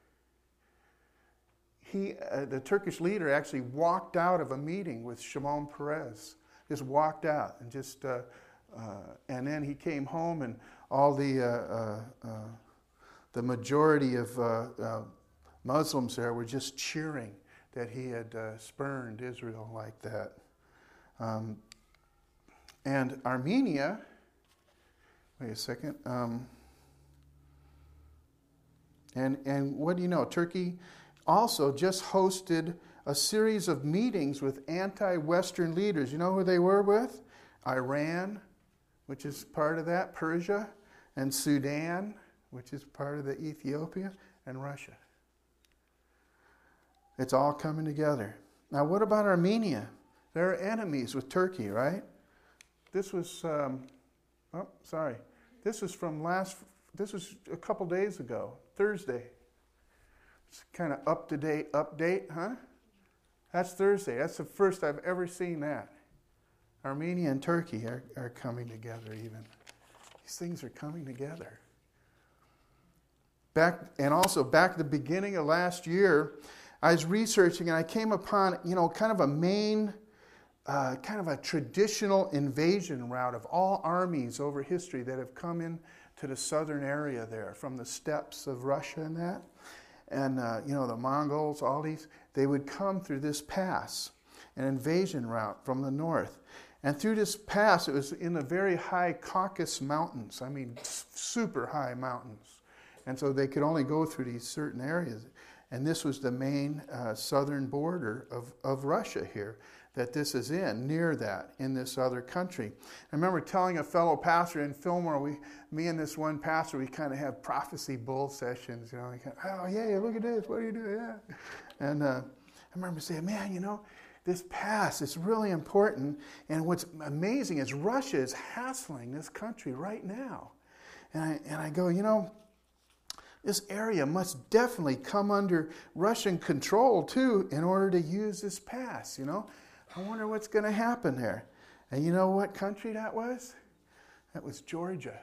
he, uh, the Turkish leader actually walked out of a meeting with Shimon Peres. Just walked out and just, uh, uh, and then he came home, and all the uh, uh, uh, the majority of uh, uh, Muslims there were just cheering that he had uh, spurned Israel like that. Um, and Armenia, wait a second, um, and, and what do you know, Turkey also just hosted a series of meetings with anti-Western leaders. You know who they were with? Iran, which is part of that, Persia, and Sudan, which is part of the Ethiopia, and Russia. It's all coming together. Now what about Armenia? They're enemies with Turkey, right? This was, um, oh, sorry. This was from last, this was a couple days ago, Thursday. It's kind of up-to-date update, huh? That's Thursday. That's the first I've ever seen that. Armenia and Turkey are, are coming together even. These things are coming together. Back, and also back at the beginning of last year, I was researching and I came upon, you know, kind of a main... Uh, kind of a traditional invasion route of all armies over history that have come in to the southern area there from the steppes of Russia and that. And, uh, you know, the Mongols, all these, they would come through this pass, an invasion route from the north. And through this pass, it was in the very high Caucasus Mountains. I mean, super high mountains. And so they could only go through these certain areas. And this was the main uh, southern border of, of Russia here, that this is in, near that, in this other country. I remember telling a fellow pastor in Fillmore, we, me and this one pastor, we kind of have prophecy bull sessions, you know, we kind of, oh yeah, look at this, what do you do, yeah. And uh, I remember saying, man, you know, this pass is really important, and what's amazing is Russia is hassling this country right now. And I, and I go, you know, this area must definitely come under Russian control too in order to use this pass, you know. I wonder what's going to happen there. And you know what country that was? That was Georgia.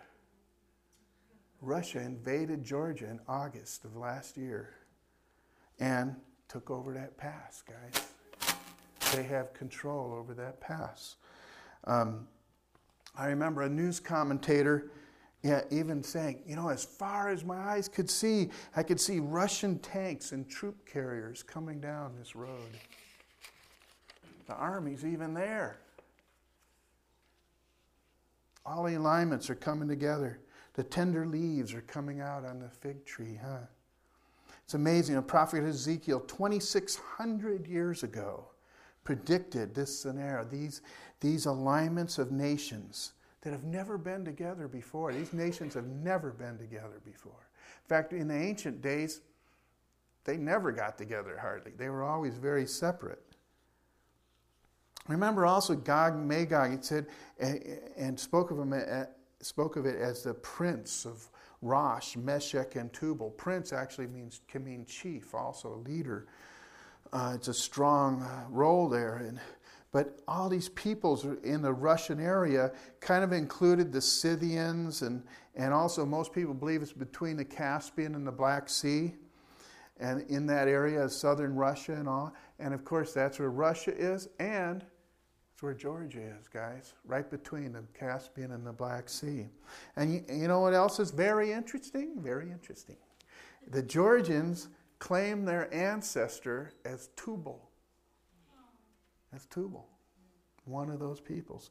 Russia invaded Georgia in August of last year and took over that pass, guys. They have control over that pass. Um, I remember a news commentator yeah, even saying, you know, as far as my eyes could see, I could see Russian tanks and troop carriers coming down this road. The army's even there. All the alignments are coming together. The tender leaves are coming out on the fig tree, huh? It's amazing. The prophet Ezekiel, twenty-six hundred years ago, predicted this scenario, these, these alignments of nations that have never been together before. These nations have never been together before. In fact, in the ancient days, they never got together hardly. They were always very separate. Remember also Gog and Magog, it said, and spoke of him, spoke of it as the prince of Rosh, Meshech, and Tubal. Prince actually means can mean chief, also a leader. Uh, it's a strong uh, role there. And, but all these peoples in the Russian area kind of included the Scythians, and, and also most people believe it's between the Caspian and the Black Sea. And in that area is southern Russia and all. And of course, that's where Russia is, and it's where Georgia is, guys, right between the Caspian and the Black Sea. And you, you know what else is very interesting? Very interesting. The Georgians claim their ancestor as Tubal. As Tubal, one of those peoples.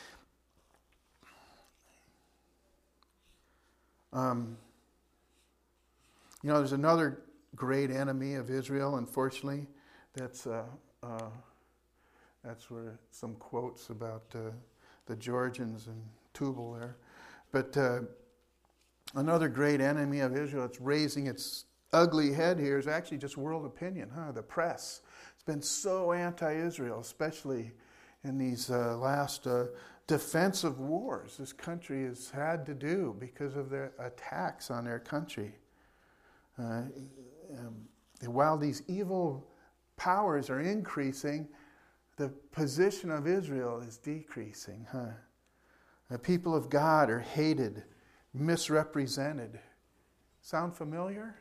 Um, you know, there's another great enemy of Israel, unfortunately. That's uh, uh, that's where some quotes about uh, the Georgians and Tubal there. But uh, another great enemy of Israel that's raising its ugly head here is actually just world opinion, huh? The press. It's been so anti-Israel, especially in these uh, last uh, defensive wars this country has had to do because of their attacks on their country. Uh, um, while these evil powers are increasing, the position of Israel is decreasing. Huh? The people of God are hated, misrepresented. Sound familiar?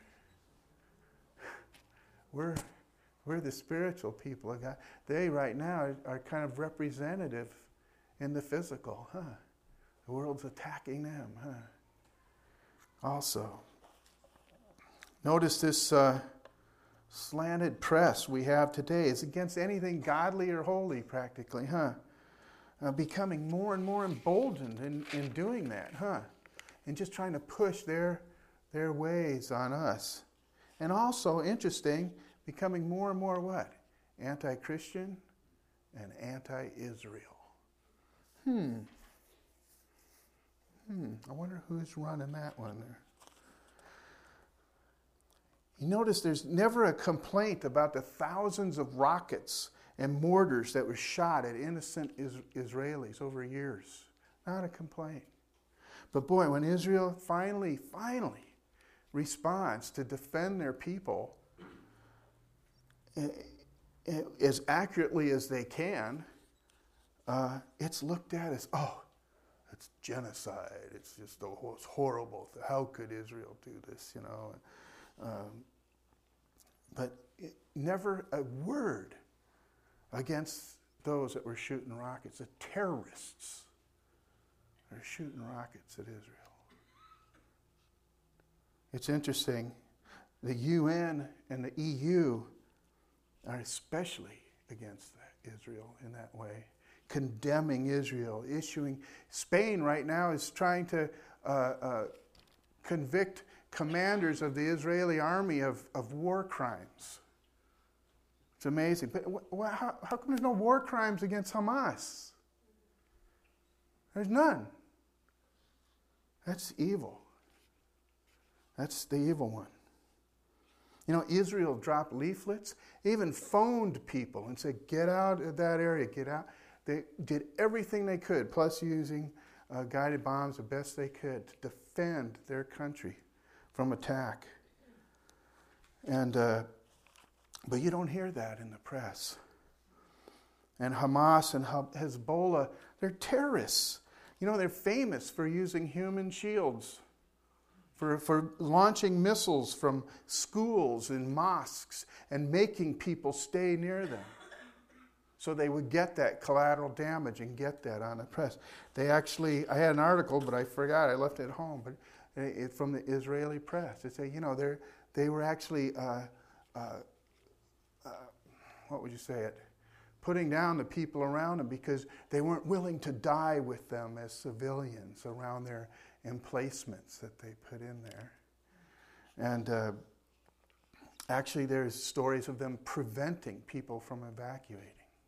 We're, we're the spiritual people of God. They right now are, are kind of representative in the physical. Huh? The world's attacking them. Huh? Also, notice this uh, slanted press we have today is against anything godly or holy, practically, huh? Uh, becoming more and more emboldened in, in doing that, huh? And just trying to push their, their ways on us. And also, interesting, becoming more and more what? Anti-Christian and anti-Israel. Hmm. Hmm. I wonder who's running that one there. You notice there's never a complaint about the thousands of rockets and mortars that were shot at innocent is- Israelis over years. Not a complaint. But boy, when Israel finally, finally responds to defend their people as accurately as they can, uh, it's looked at as, oh, it's genocide. It's just oh, it's horrible. How could Israel do this, you know? Um, but it, never a word against those that were shooting rockets, the terrorists that are shooting rockets at Israel. It's interesting. The U N and the E U are especially against that, Israel in that way, condemning Israel, issuing. Spain right now is trying to uh, uh, convict commanders of the Israeli army of, of war crimes. It's amazing. But wh- how, how come there's no war crimes against Hamas? There's none. That's evil. That's the evil one. You know, Israel dropped leaflets, even phoned people and said, get out of that area, get out. They did everything they could, plus using uh, guided bombs the best they could to defend their country from attack. And uh, but you don't hear that in the press. And Hamas and Hezbollah, they're terrorists. You know, they're famous for using human shields, for, for launching missiles from schools and mosques and making people stay near them. So they would get that collateral damage and get that on the press. They actually, I had an article, but I forgot, I left it at home, but it, from the Israeli press. They say, you know, they they were actually, uh, uh, uh, what would you say it? putting down the people around them because they weren't willing to die with them as civilians around their emplacements that they put in there. And uh, actually there's stories of them preventing people from evacuating.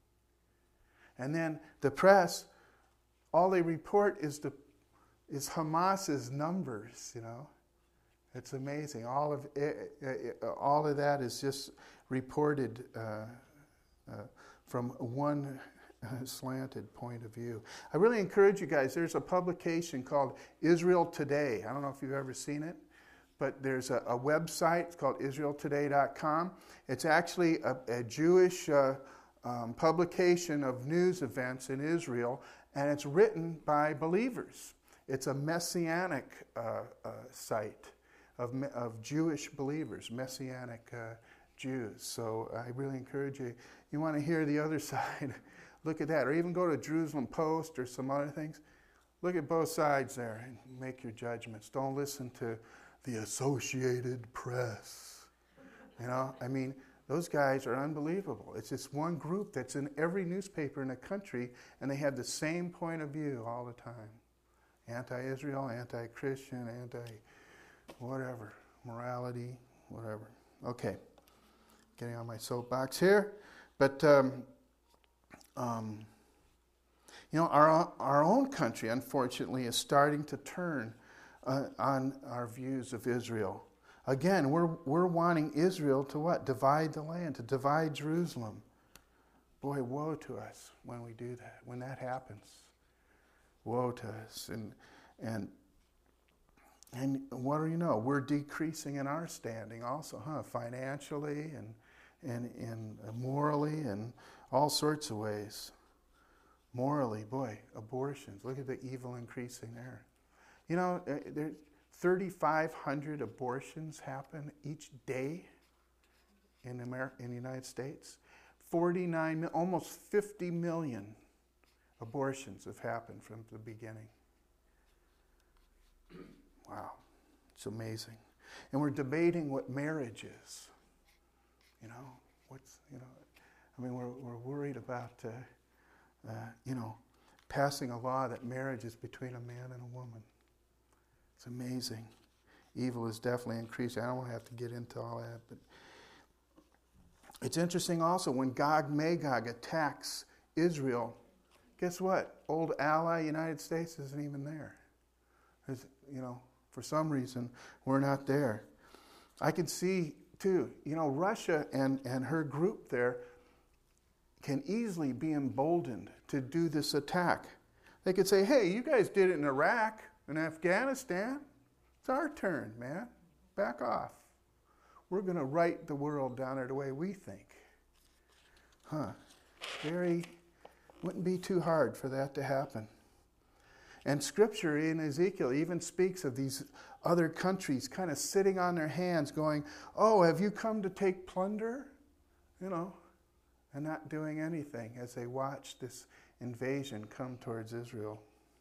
And then the press, all they report is the is Hamas's numbers, you know. It's amazing. All of it, all of that is just reported uh, uh, from one slanted point of view. I really encourage you guys. There's a publication called Israel Today. I don't know if you've ever seen it, but there's a, a website. It's called Israel Today dot com. It's actually a, a Jewish uh, um, publication of news events in Israel, and it's written by believers. It's a messianic uh, uh, site of, of Jewish believers, messianic uh, Jews. So I really encourage you. You want to hear the other side, look at that. Or even go to Jerusalem Post or some other things. Look at both sides there and make your judgments. Don't listen to the Associated Press. You know, I mean, those guys are unbelievable. It's this one group that's in every newspaper in the country, and they have the same point of view all the time. Anti-Israel, anti-Christian, anti-whatever, morality, whatever. Okay, getting on my soapbox here. But, um, um, you know, our, our own country, unfortunately, is starting to turn uh, on our views of Israel. Again, we're, we're wanting Israel to what? Divide the land, to divide Jerusalem. Boy, woe to us when we do that, when that happens. Woe to us. And and and what do you know? We're decreasing in our standing also, huh? Financially and and, and morally and all sorts of ways. Morally, boy, abortions. Look at the evil increasing there. You know, there thirty-five hundred abortions happen each day in America, in the United States. forty-nine, almost fifty million abortions have happened from the beginning. Wow, it's amazing. And we're debating what marriage is. You know, what's, you know, I mean, we're we're worried about, uh, uh, you know, passing a law that marriage is between a man and a woman. It's amazing. Evil is definitely increasing. I don't want to have to get into all that, but it's interesting also when Gog Magog attacks Israel. Guess what? Old ally United States isn't even there. There's, you know, for some reason, we're not there. I can see, too, you know, Russia and, and her group there can easily be emboldened to do this attack. They could say, hey, you guys did it in Iraq and Afghanistan. It's our turn, man. Back off. We're going to write the world down there the way we think. Huh. Very... Wouldn't be too hard for that to happen. And Scripture in Ezekiel even speaks of these other countries kind of sitting on their hands going, oh, have you come to take plunder? You know, and not doing anything as they watch this invasion come towards Israel.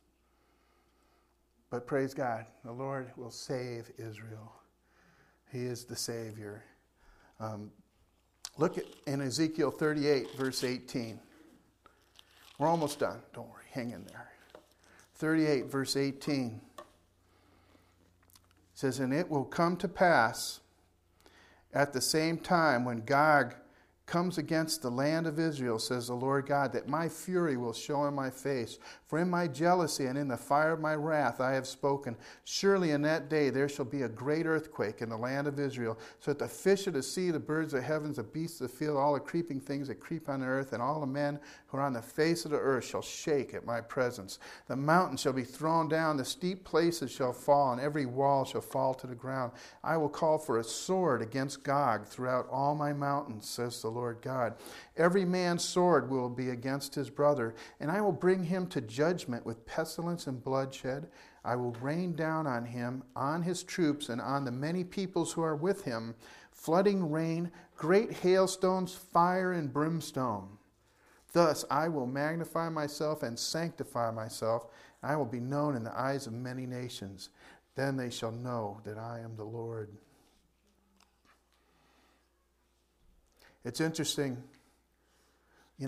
But praise God, the Lord will save Israel. He is the Savior. Um, look at in Ezekiel thirty-eight, verse eighteen. We're almost done. Don't worry. Hang in there. thirty-eight, verse eighteen. It says, and it will come to pass at the same time when Gog comes against the land of Israel, says the Lord God, that my fury will show in my face. For in my jealousy and in the fire of my wrath I have spoken. Surely in that day there shall be a great earthquake in the land of Israel, so that the fish of the sea, the birds of the heavens, the beasts of the field, all the creeping things that creep on the earth, and all the men who are on the face of the earth shall shake at my presence. The mountains shall be thrown down, the steep places shall fall, and every wall shall fall to the ground. I will call for a sword against Gog throughout all my mountains, says the Lord God. Every man's sword will be against his brother, and I will bring him to judgment with pestilence and bloodshed. I will rain down on him, on his troops, and on the many peoples who are with him, flooding rain, great hailstones, fire, and brimstone. Thus I will magnify myself and sanctify myself, and I will be known in the eyes of many nations. Then they shall know that I am the Lord. It's interesting, you know,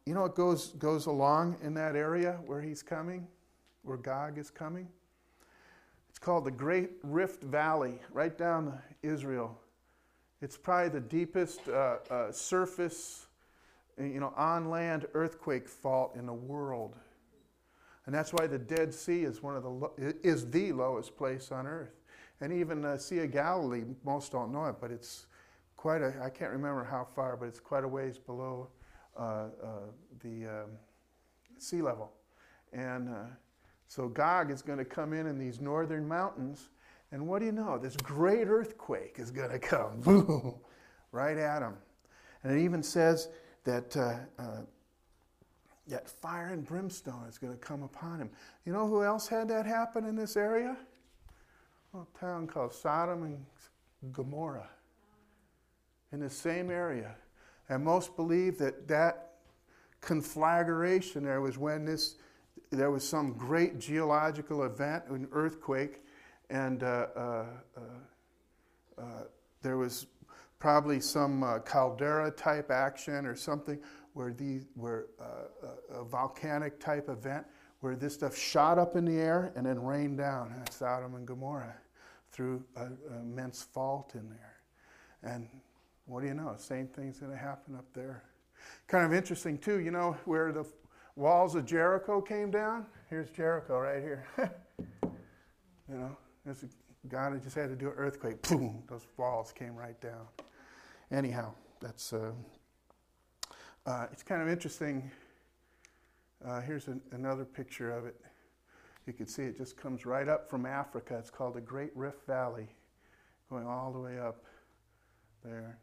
you know what goes, goes along in that area where he's coming, where Gog is coming? It's called the Great Rift Valley, right down Israel. It's probably the deepest uh, uh, surface, you know, on-land earthquake fault in the world. And that's why the Dead Sea is one of the lo- is the lowest place on earth. And even the Sea of Galilee, most don't know it, but it's quite a, I can't remember how far, but it's quite a ways below uh, uh, the um, sea level. And uh, so Gog is going to come in in these northern mountains, and what do you know? This great earthquake is going to come, boom, right at him. And it even says that uh, uh, that fire and brimstone is going to come upon him. You know who else had that happen in this area? A little town called Sodom and Gomorrah, in the same area. And most believe that that conflagration there was when this, there was some great geological event, an earthquake, and uh, uh, uh, uh, there was probably some uh, caldera type action or something where these where uh, a, a volcanic type event where this stuff shot up in the air and then rained down at Sodom and Gomorrah through an immense fault in there. And what do you know? Same thing's going to happen up there. Kind of interesting too, you know, where the walls of Jericho came down. Here's Jericho right here. You know, there's a, God just had to do an earthquake. Boom! Those walls came right down. Anyhow, that's uh, uh, it's kind of interesting. Uh, here's an, another picture of it. You can see it just comes right up from Africa. It's called the Great Rift Valley, going all the way up there.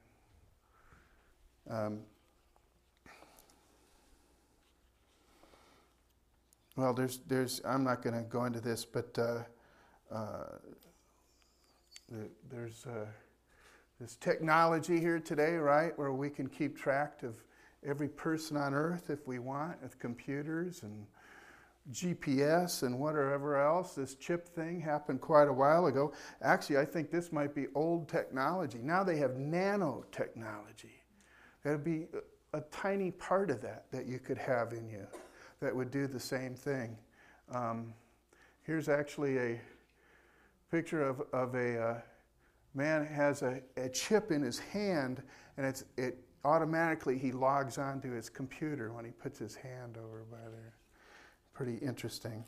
Um, well, there's, there's. I'm not going to go into this, but uh, uh, the, there's uh, this technology here today, right, where we can keep track of every person on Earth if we want, with computers and G P S and whatever else. This chip thing happened quite a while ago. Actually, I think this might be old technology. Now they have nanotechnology. That would be a, a tiny part of that that you could have in you that would do the same thing. Um, here's actually a picture of, of a uh, man has a, a chip in his hand, and it's it automatically he logs onto his computer when he puts his hand over by there. Pretty interesting.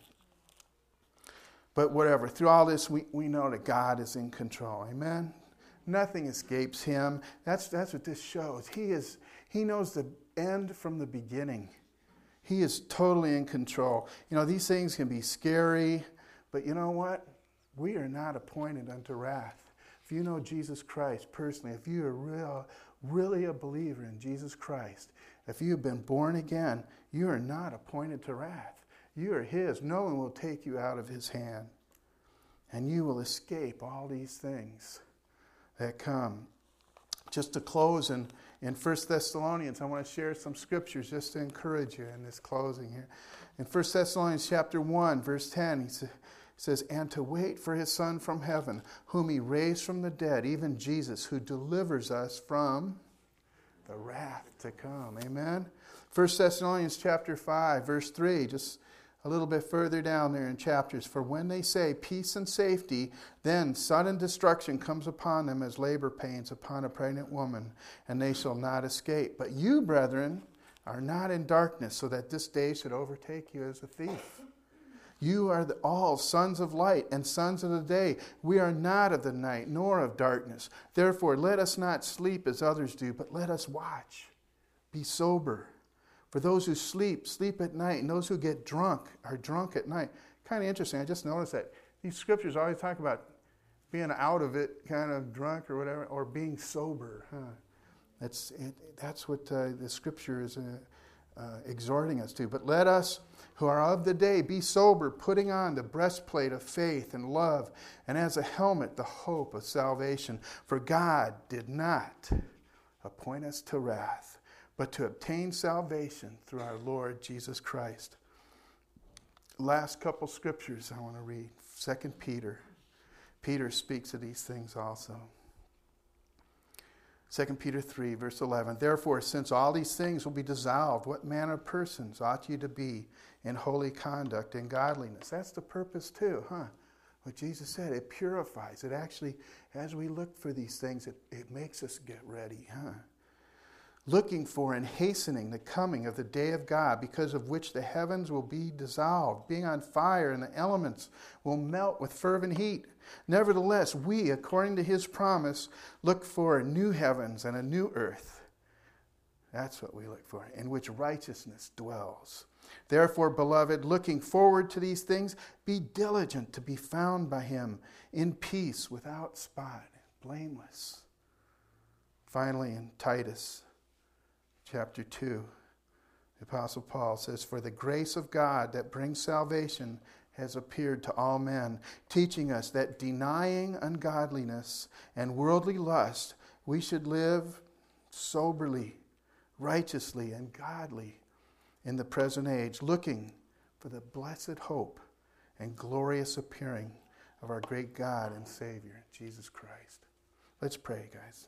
But whatever, through all this, we, we know that God is in control. Amen? Nothing escapes him. That's that's what this shows. He is he knows the end from the beginning. He is totally in control. You know, these things can be scary, but you know what? We are not appointed unto wrath. If you know Jesus Christ personally, if you are real, really a believer in Jesus Christ, if you have been born again, you are not appointed to wrath. You are his. No one will take you out of his hand. And you will escape all these things that come. Just to close in, in First Thessalonians, I want to share some scriptures just to encourage you in this closing here. In First Thessalonians chapter one, verse ten, he says, says, and to wait for his Son from heaven, whom he raised from the dead, even Jesus, who delivers us from the wrath to come. Amen? First Thessalonians chapter five, verse three, just a little bit further down there in chapters. For when they say peace and safety, then sudden destruction comes upon them as labor pains upon a pregnant woman, and they shall not escape. But you, brethren, are not in darkness, so that this day should overtake you as a thief. You are the, all sons of light and sons of the day. We are not of the night, nor of darkness. Therefore, let us not sleep as others do, but let us watch. Be sober. For those who sleep, sleep at night, and those who get drunk are drunk at night. Kind of interesting. I just noticed that these scriptures always talk about being out of it, kind of drunk or whatever, or being sober. Huh? That's it, that's what uh, the scripture is uh, uh, exhorting us to. But let us, who are of the day, be sober, putting on the breastplate of faith and love, and as a helmet, the hope of salvation. For God did not appoint us to wrath, but to obtain salvation through our Lord Jesus Christ. Last couple scriptures I want to read. Second Peter. Peter speaks of these things also. Second Peter three, verse eleven. Therefore, since all these things will be dissolved, what manner of persons ought you to be in holy conduct and godliness? That's the purpose too, huh? What Jesus said, it purifies. It actually, as we look for these things, it, it makes us get ready, huh? Looking for and hastening the coming of the day of God, because of which the heavens will be dissolved, being on fire, and the elements will melt with fervent heat. Nevertheless, we, according to his promise, look for new heavens and a new earth. That's what we look for, in which righteousness dwells. Therefore, beloved, looking forward to these things, be diligent to be found by him in peace, without spot, blameless. Finally, in Titus chapter two, the Apostle Paul says, for the grace of God that brings salvation has appeared to all men, teaching us that denying ungodliness and worldly lust, we should live soberly, righteously, and godly in the present age, looking for the blessed hope and glorious appearing of our great God and Savior, Jesus Christ. Let's pray, guys.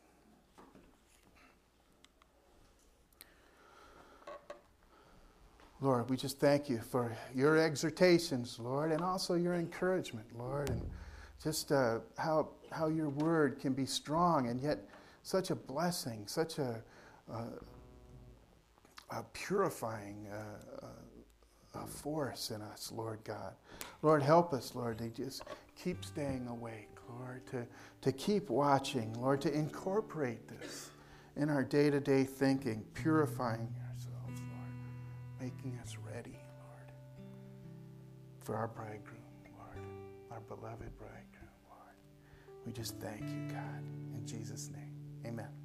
Lord, we just thank you for your exhortations, Lord, and also your encouragement, Lord, and just uh, how how your word can be strong and yet such a blessing, such a, uh, a purifying uh, uh, a force in us, Lord God. Lord, help us, Lord, to just keep staying awake, Lord, to, to keep watching, Lord, to incorporate this in our day-to-day thinking, purifying ourselves, Lord, making us ready, Lord, for our bridegroom, Lord, our beloved bridegroom, Lord. We just thank you, God. In Jesus' name, amen.